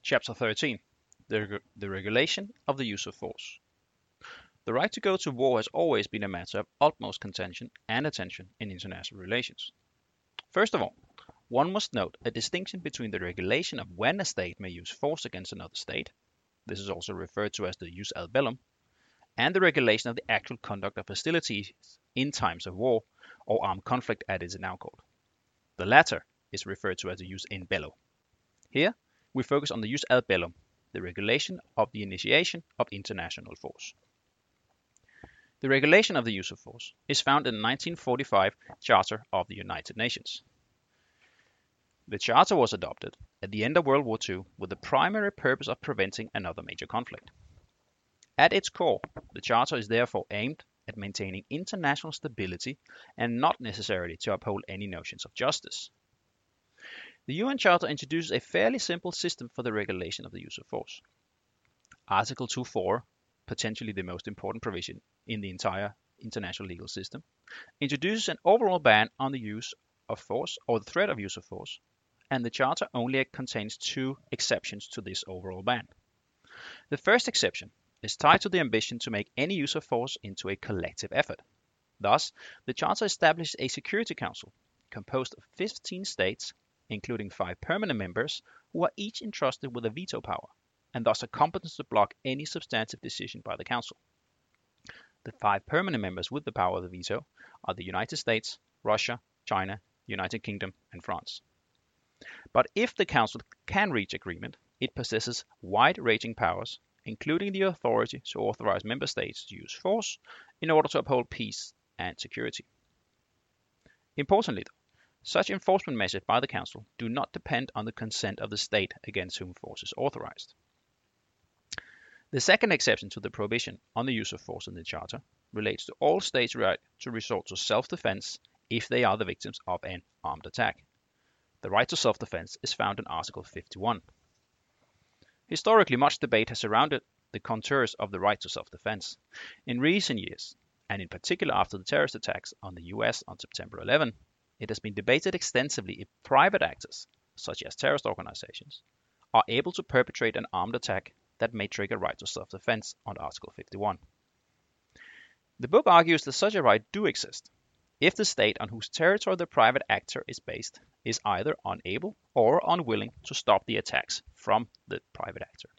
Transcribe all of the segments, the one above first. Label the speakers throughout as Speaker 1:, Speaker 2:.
Speaker 1: Chapter 13. The regulation of the use of force. The right to go to war has always been a matter of utmost contention and attention in international relations. First of all, one must note a distinction between the regulation of when a state may use force against another state, this is also referred to as the jus ad bellum, and the regulation of the actual conduct of hostilities in times of war, or armed conflict as it is now called. The latter is referred to as the jus in bello. Here, we focus on the jus ad bellum, the regulation of the initiation of international force. The regulation of the use of force is found in the 1945 Charter of the United Nations. The Charter was adopted at the end of World War II with the primary purpose of preventing another major conflict. At its core, the Charter is therefore aimed at maintaining international stability and not necessarily to uphold any notions of justice. The UN Charter introduces a fairly simple system for the regulation of the use of force. Article 2.4, potentially the most important provision in the entire international legal system, introduces an overall ban on the use of force or the threat of use of force, and the Charter only contains two exceptions to this overall ban. The first exception is tied to the ambition to make any use of force into a collective effort. Thus, the Charter establishes a Security Council composed of 15 states, including 5 permanent members, who are each entrusted with a veto power, and thus are competent to block any substantive decision by the Council. The 5 permanent members with the power of the veto are the United States, Russia, China, United Kingdom, and France. But if the Council can reach agreement, it possesses wide-ranging powers, including the authority to authorize member states to use force in order to uphold peace and security. Importantly, though, such enforcement measures by the Council do not depend on the consent of the state against whom force is authorized. The second exception to the prohibition on the use of force in the Charter relates to all states' right to resort to self-defense if they are the victims of an armed attack. The right to self-defense is found in Article 51. Historically, much debate has surrounded the contours of the right to self-defense. In recent years, and in particular after the terrorist attacks on the US on September 11, it has been debated extensively if private actors, such as terrorist organizations, are able to perpetrate an armed attack that may trigger right to self-defense under Article 51. The book argues that such a right do exist if the state on whose territory the private actor is based is either unable or unwilling to stop the attacks from the private actor.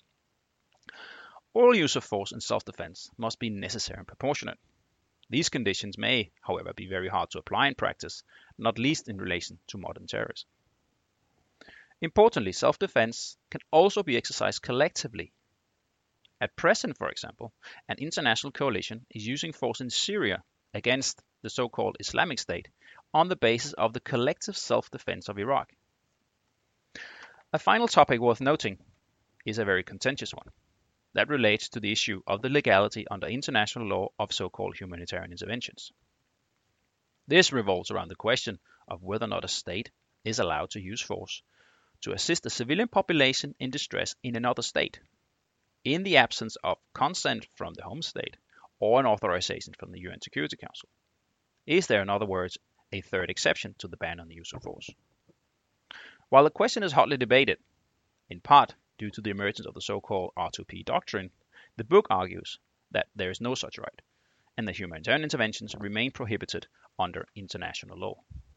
Speaker 1: All use of force in self-defense must be necessary and proportionate. These conditions may, however, be very hard to apply in practice, not least in relation to modern terrorism. Importantly, self-defense can also be exercised collectively. At present, for example, an international coalition is using force in Syria against the so-called Islamic State on the basis of the collective self-defense of Iraq. A final topic worth noting is a very contentious one that relates to the issue of the legality under international law of so-called humanitarian interventions. This revolves around the question of whether or not a state is allowed to use force to assist the civilian population in distress in another state, in the absence of consent from the home state or an authorization from the UN Security Council. Is there, in other words, a third exception to the ban on the use of force? While the question is hotly debated, in part due to the emergence of the so-called R2P doctrine, the book argues that there is no such right, and that humanitarian interventions remain prohibited under international law.